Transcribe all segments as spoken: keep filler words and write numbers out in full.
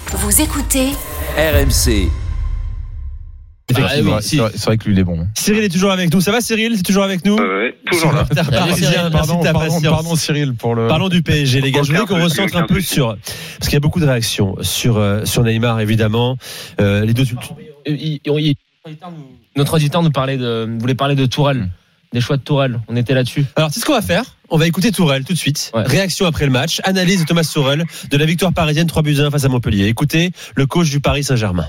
Vous écoutez R M C. Effectivement, ah, oui, si. c'est, vrai, c'est vrai que lui il est bon. Cyril est toujours avec nous. Ça va Cyril? C'est toujours avec nous? euh, Oui, toujours là. Parisien, pardon, pardon, pardon Cyril pour le. Parlons du P S G les gars. Je voulais qu'on recentre un peu sur parce qu'il y a beaucoup de réactions sur euh, sur Neymar évidemment. Euh, les deux. Il, il, il, notre auditeur nous parlait de voulait parler de Tourelle. Mmh. Des choix de Tourelle, on était là-dessus. Alors c'est ce qu'on va faire. On va écouter Tourelle tout de suite. Ouais. Réaction après le match, analyse de Thomas Tourelle de la victoire parisienne trois buts à un face à Montpellier. Écoutez le coach du Paris Saint-Germain.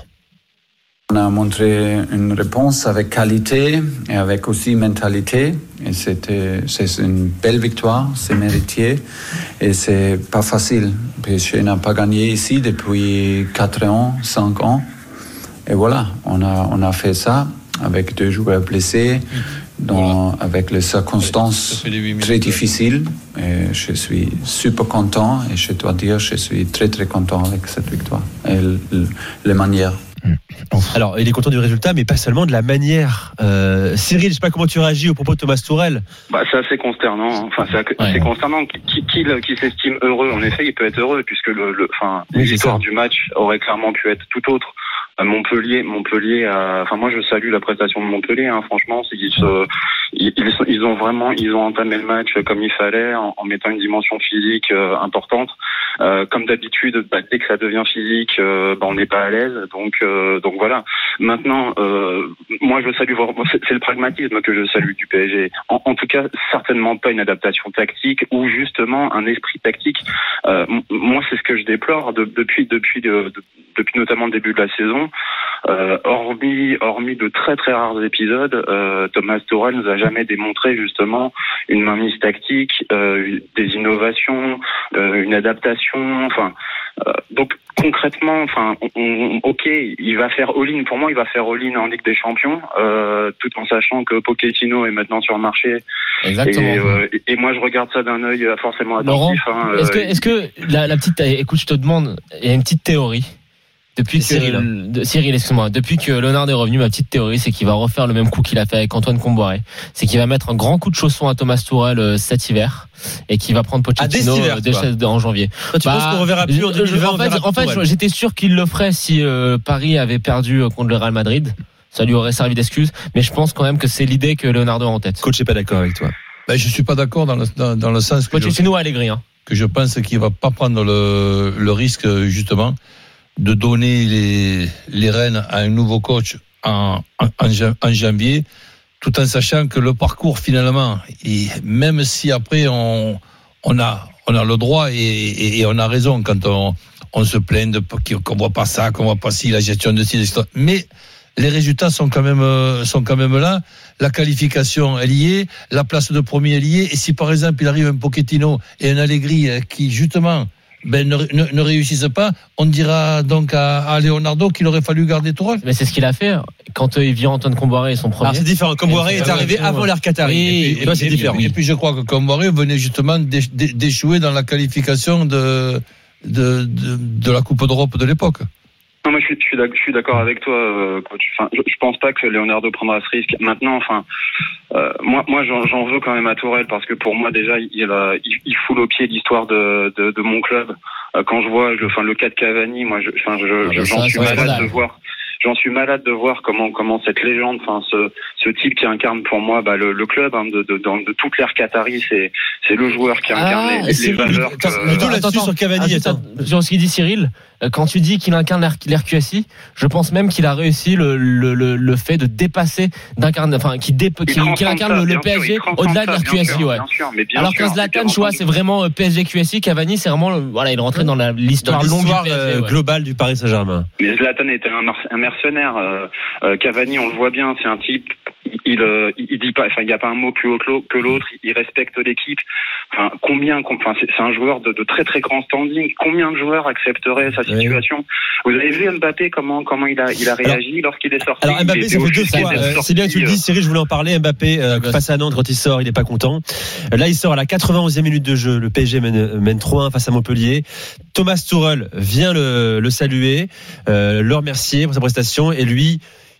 On a montré une réponse avec qualité et avec aussi mentalité. Et c'était, c'est une belle victoire, c'est mérité et c'est pas facile. P S G n'a pas gagné ici depuis quatre ans, cinq ans. Et voilà, on a, on a fait ça avec deux joueurs blessés, dans, voilà. Avec les circonstances très difficiles. Et je suis super content et je dois dire, je suis très très content avec cette victoire et le, le, les manières. Alors, il est content du résultat, mais pas seulement de la manière. Euh, Cyril, je sais pas comment tu réagis au propos de Thomas Tourelle. Bah, c'est assez consternant. Enfin, c'est assez ouais. consternant. Qui, qui, qui s'estime heureux, en effet, il peut être heureux, puisque le, le, enfin, oui, l'histoire du match aurait clairement pu être tout autre. Montpellier, Montpellier. A... Enfin, moi, je salue la prestation de Montpellier. Hein, franchement, c'est qu'ils se, ils, ils ont vraiment, ils ont entamé le match comme il fallait, en, en mettant une dimension physique euh, importante. Euh, comme d'habitude, bah, dès que ça devient physique, euh, bah, on n'est pas à l'aise. Donc, euh, donc voilà. Maintenant, euh, moi, je salue. C'est, c'est le pragmatisme que je salue du P S G. En, en tout cas, certainement pas une adaptation tactique ou justement un esprit tactique. Euh, moi, c'est ce que je déplore de, depuis, depuis, de, de, depuis notamment le début de la saison. Euh, hormis, hormis de très très rares épisodes, euh, Thomas Tourelle nous a jamais démontré justement une mainmise tactique, euh, des innovations, euh, une adaptation. Enfin, euh, donc concrètement, enfin, on, on, ok, il va faire all-in. Pour moi, il va faire all-in en Ligue des Champions, euh, tout en sachant que Pochettino est maintenant sur le marché. Exactement. Et, euh, et, et moi, je regarde ça d'un œil forcément attentif. Laurent, hein, est-ce que, est-ce que la, la petite, écoute, je te demande, il y a une petite théorie. Depuis que Cyril, hein. de, Cyril, excuse-moi. Depuis que Leonard est revenu, ma petite théorie, c'est qu'il va refaire le même coup qu'il a fait avec Antoine Comboiré. C'est qu'il va mettre un grand coup de chausson à Thomas Tourelle euh, cet hiver et qu'il va prendre Pochettino ah, euh, en janvier. Toi, tu bah, penses qu'on reverra plus en deux mille vingt? En fait, en fait j'étais sûr qu'il le ferait si euh, Paris avait perdu contre le Real Madrid. Ça lui aurait servi d'excuse. Mais je pense quand même que c'est l'idée que Leonardo a en tête. Coach n'est pas d'accord avec toi. Ben, je suis pas d'accord dans le, dans, dans le sens que Pochettino Allegri, hein. que je pense qu'il va pas prendre le, le risque justement de donner les, les rênes à un nouveau coach en, en, en janvier, tout en sachant que le parcours finalement, et même si après on, on, a, on a le droit et, et, et on a raison quand on, on se plaint de, qu'on voit pas ça, qu'on voit pas ci, la gestion de ci, et cetera. Mais les résultats sont quand même, sont quand même là. La qualification, elle y est. La place de premier, elle y est. Et si par exemple il arrive un Pochettino et un Allegri qui justement Ben, ne, ne, ne réussissent pas, on dira donc à, à Leonardo qu'il aurait fallu garder Tourelle. Mais c'est ce qu'il a fait quand il vient Antoine Comboiré son premier. Alors c'est différent. Comboiré est arrivé avant l'ère Qatari. Et, et, et, et, c'est et, différent. Et puis je crois que Comboiré venait justement d'échouer dans la qualification de, de, de, de la Coupe d'Europe de l'époque. Non, moi je suis, je suis, d'accord, je suis d'accord avec toi, euh, coach. Enfin, je, je pense pas que Leonardo prendra ce risque. Maintenant, enfin, euh, moi, moi, j'en, j'en veux quand même à Tourelle parce que pour moi déjà, il, il, il foule au pied l'histoire de, de, de mon club. Euh, quand je vois, je, enfin, le cas de Cavani, moi, je, enfin, je, je, j'en ça, suis malade de voir. J'en suis malade de voir comment comment cette légende, enfin ce ce type qui incarne pour moi bah, le, le club hein, de de, de de toute l'ère Qatari, c'est c'est le joueur qui incarne ah, les, les valeurs. Attends, que, attends, là-dessus sur Cavani. Attends, attends. Sur ce qu'il dit Cyril, quand tu dis qu'il incarne l'R Q S I, je pense même qu'il a réussi le le le, le fait de dépasser d'incarner, enfin qui dé, qu'il, qu'il incarne ça, le, le P S G sûr, au-delà de l'R Q S I, sûr, ouais. Sûr, alors que Zlatan, tu vois, c'est vraiment P S G Q S I. Cavani, c'est vraiment voilà, il est rentré dans la, l'histoire, dans l'histoire longue du P S G, euh, ouais. globale du Paris Saint-Germain. Mais Zlatan était un, un mercenaire. Euh, euh, Cavani, on le voit bien, c'est un type. Il, euh, il dit pas, enfin, il n'y a pas un mot plus haut que l'autre. Il respecte l'équipe. Enfin, combien, enfin, c'est, c'est un joueur de, de très très grand standing. Combien de joueurs accepteraient sa situation? Oui. Vous avez vu Mbappé comment comment il a il a réagi alors, lorsqu'il est sorti. Alors Mbappé, ça fait deux fois. Euh, c'est bien que tu le dis, Cyril. Je voulais en parler. Mbappé euh, face à Nantes quand il sort, il est pas content. Là, il sort à la quatre-vingt-onzième minute de jeu. Le P S G mène, mène trois un face à Montpellier. Thomas Tourelle vient le, le saluer, euh, le remercier pour sa prestation, et lui.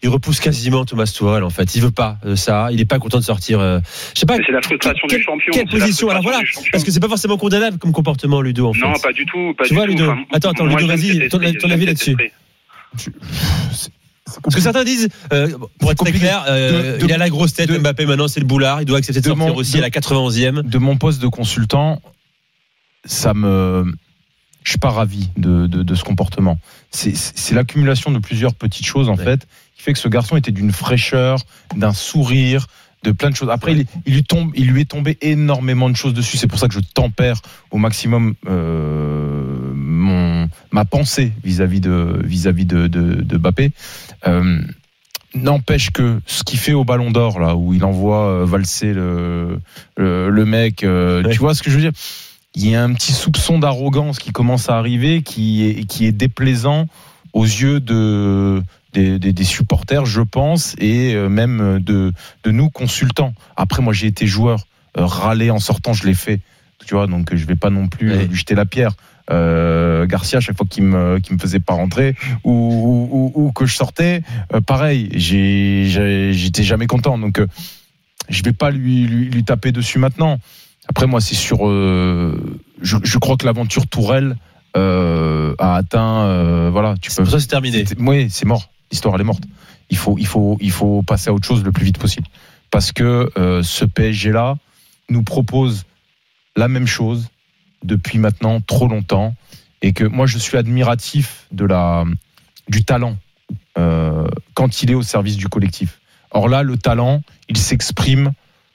il repousse quasiment Thomas Tuchel en fait. Il veut pas euh, ça. Il est pas content de sortir. Euh, je sais pas. Mais c'est la frustration quelle, du champion. Quelle position alors voilà. Parce que c'est pas forcément condamnable comme comportement Ludo en fait. Non, pas du tout. Pas tu du vois tout. Ludo. Enfin, attends, attends, Ludo, vas-y. Ton, ton avis là-dessus. Parce que certains disent, euh, pour être très clair, euh, de, de, il a la grosse tête. De, Mbappé maintenant, c'est le boulard. Il doit accepter de, de sortir mon, aussi de, à la quatre-vingt-onzième. De mon poste de consultant, ça me, je suis pas ravi de, de, de ce comportement. C'est, c'est l'accumulation de plusieurs petites choses en ouais. fait, qui fait que ce garçon était d'une fraîcheur, d'un sourire, de plein de choses. Après, il, il lui tombe, il lui est tombé énormément de choses dessus. C'est pour ça que je tempère au maximum euh, mon ma pensée vis-à-vis de vis-à-vis de de, de Mbappé. Euh, n'empêche que ce qu'il fait au Ballon d'Or là, où il envoie valser le le, le mec, euh, ouais. tu vois ce que je veux dire? Il y a un petit soupçon d'arrogance qui commence à arriver, qui est qui est déplaisant aux yeux de Des, des, des supporters, je pense, et même de, de nous consultants. Après, moi, j'ai été joueur, euh, râler en sortant, je l'ai fait, tu vois, donc je vais pas non plus ouais. lui jeter la pierre. Euh, Garcia, à chaque fois qu'il me qu'il me faisait pas rentrer ou, ou, ou, ou que je sortais, euh, pareil, j'ai, j'ai j'étais jamais content. Donc, euh, je vais pas lui, lui lui taper dessus maintenant. Après, moi, c'est sur. Euh, je, je crois que l'aventure Tourelle euh, a atteint. Euh, voilà, tu c'est peux. Pour ça, c'est terminé. C'est, oui, c'est mort. L'histoire elle est morte. Il faut, il faut, il faut passer à autre chose le plus vite possible. Parce que euh, ce P S G là nous propose la même chose depuis maintenant trop longtemps, et que moi je suis admiratif de la, du talent euh, quand il est au service du collectif. Or là, le talent, il s'exprime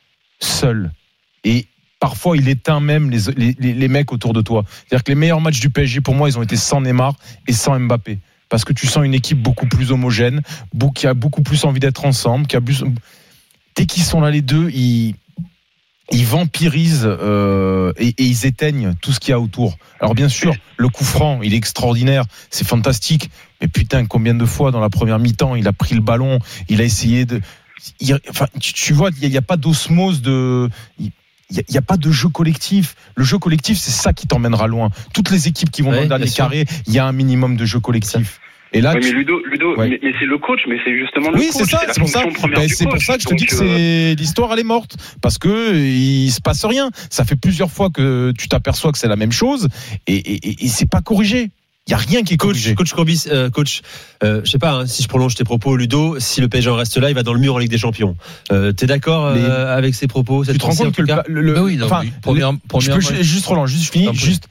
seul, et parfois il éteint même les, les, les mecs autour de toi. C'est-à-dire que les meilleurs matchs du P S G pour moi, ils ont été sans Neymar et sans Mbappé. Parce que tu sens une équipe beaucoup plus homogène, qui a beaucoup plus envie d'être ensemble, qui a plus... Dès qu'ils sont là les deux, ils, ils vampirisent euh, et, et ils éteignent tout ce qu'il y a autour. Alors bien sûr, le coup franc, il est extraordinaire, c'est fantastique, mais putain, combien de fois dans la première mi-temps, il a pris le ballon, il a essayé de... Il, enfin, tu, tu vois, il n'y a, a pas d'osmose de... Il, Il n'y a, a pas de jeu collectif. Le jeu collectif, c'est ça qui t'emmènera loin. Toutes les équipes qui vont ouais, dans le dernier carré, il y a un minimum de jeu collectif. Et là, ouais, tu... mais Ludo, Ludo ouais. mais, mais c'est le coach, mais c'est justement le oui, coach. Oui, c'est ça. C'est, c'est pour ça. Ben, c'est pour ça que je te dis que c'est l'histoire, elle est morte, parce que il se passe rien. Ça fait plusieurs fois que tu t'aperçois que c'est la même chose, et, et, et, et c'est pas corrigé. Il y a rien qui est corrigé. Coach, coach Courbis, euh, coach, euh, je sais pas hein, si je prolonge tes propos, Ludo, si le P S G en reste là, il va dans le mur en Ligue des Champions. Euh, t'es d'accord euh, Les... avec ces propos? Tu te rends compte que le, le, le, ben oui, non, enfin, oui. Première, le, première, je peux, juste Roland, juste fini, juste,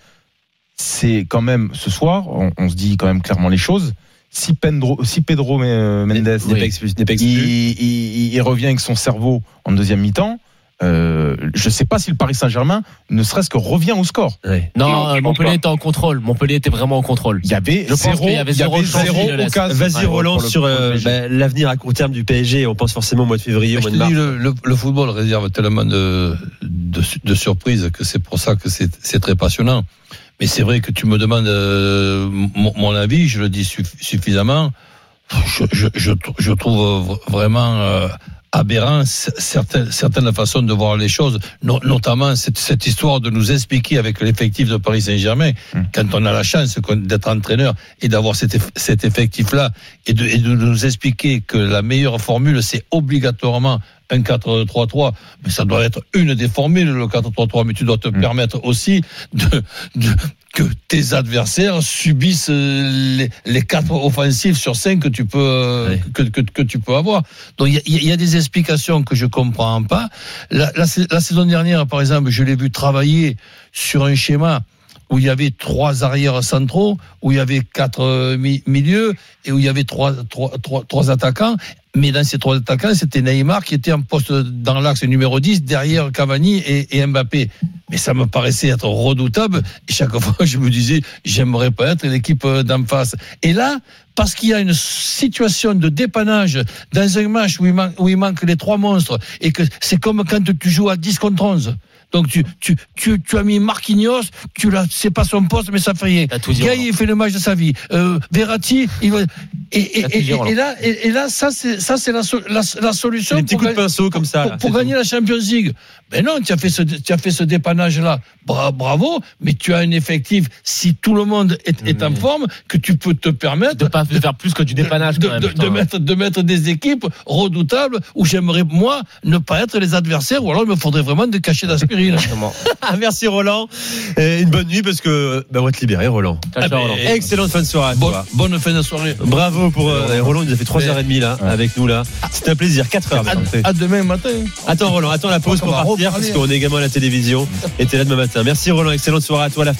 c'est quand même ce soir, on, on se dit quand même clairement les choses. Si Pedro, si Pedro Mendes oui. n'est pas expulsé, n'est pas expulsé, il, il, il revient avec son cerveau en deuxième mi-temps. Euh, je ne sais pas si le Paris Saint-Germain ne serait-ce que revient au score. Ouais. Non, non Montpellier était en contrôle. Montpellier était vraiment en contrôle. Il y avait je zéro, il y avait zéro, il y avait zéro occasion. Vas-y ouais, Roland sur euh, bah, l'avenir à court terme du P S G. On pense forcément au mois de février, au mois de mars. Le, le, le football réserve tellement de, de, de surprises que c'est pour ça que c'est, c'est très passionnant. Mais c'est vrai que tu me demandes euh, mon, mon avis, je le dis suffisamment. Je, je, je, je trouve vraiment euh, aberrant certaines, certaines façons de voir les choses, no, notamment cette, cette histoire de nous expliquer avec l'effectif de Paris Saint-Germain, mmh. quand on a la chance d'être entraîneur et d'avoir cet, cet effectif-là, et de, et de nous expliquer que la meilleure formule, c'est obligatoirement un quatre trois trois, mais ça doit être une des formules, le quatre trois trois, mais tu dois te mmh. permettre aussi de, de, que tes adversaires subissent les, les quatre offensifs sur cinq que tu peux, oui. que, que, que tu peux avoir. Donc il y, y a des explications que je comprends pas. La, la, la saison dernière, par exemple, je l'ai vu travailler sur un schéma où il y avait trois arrières centraux, où il y avait quatre milieux et où il y avait trois, trois, trois, trois attaquants. Mais dans ces trois attaquants, c'était Neymar qui était en poste dans l'axe numéro dix, derrière Cavani et, et Mbappé. Mais ça me paraissait être redoutable. Et chaque fois, je me disais, j'aimerais pas être l'équipe d'en face. Et là, parce qu'il y a une situation de dépannage dans un match où il, man- où il manque les trois monstres, et que c'est comme quand tu joues à dix contre onze. Donc tu, tu, tu, tu as mis Marquinhos, tu l'as, c'est pas son poste, mais ça fait rien. Gay, il fait le match de sa vie. Euh, Verratti, il va, Et, et, et, et, là, et, et là, ça, c'est, ça, c'est la, la, la solution. Des petits coups de pinceau comme ça. Pour, là, pour gagner tout. la Champions League. Ben non, tu as fait ce, tu as fait ce dépannage-là. Bra, bravo, mais tu as un effectif, si tout le monde est, est en forme, que tu peux te permettre. De pas faire plus que du dépannage, de, quand même. De, de, mettre, de mettre des équipes redoutables où j'aimerais, moi, ne pas être les adversaires, ou alors il me faudrait vraiment des cachets d'aspirine. Merci Roland. Et une bonne nuit parce que, ben, on va te libérer, Roland. Ciao, ciao, Roland. Excellente fin de soirée. Bonne, bonne fin de soirée. Bravo pour euh, Roland, il nous a fait trois heures trente là, ouais. avec nous là. C'était un plaisir, quatre heures. À, à demain matin. Attends Roland, attends la pause pour partir parce qu'on est également à la télévision et t'es là demain matin. Merci Roland, excellente soirée à toi. La